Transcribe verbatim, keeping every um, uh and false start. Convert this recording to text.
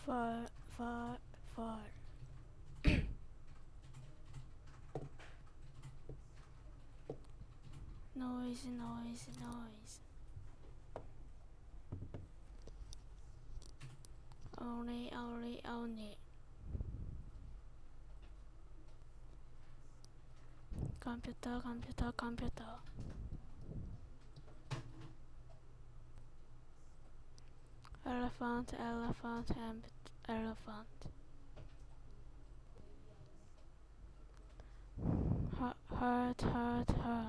far, far, far. Noise, noise, noise. Only, only, only. Computer, computer, computer. Elephant, elephant, and elephant. Heart, heart, heart, heart.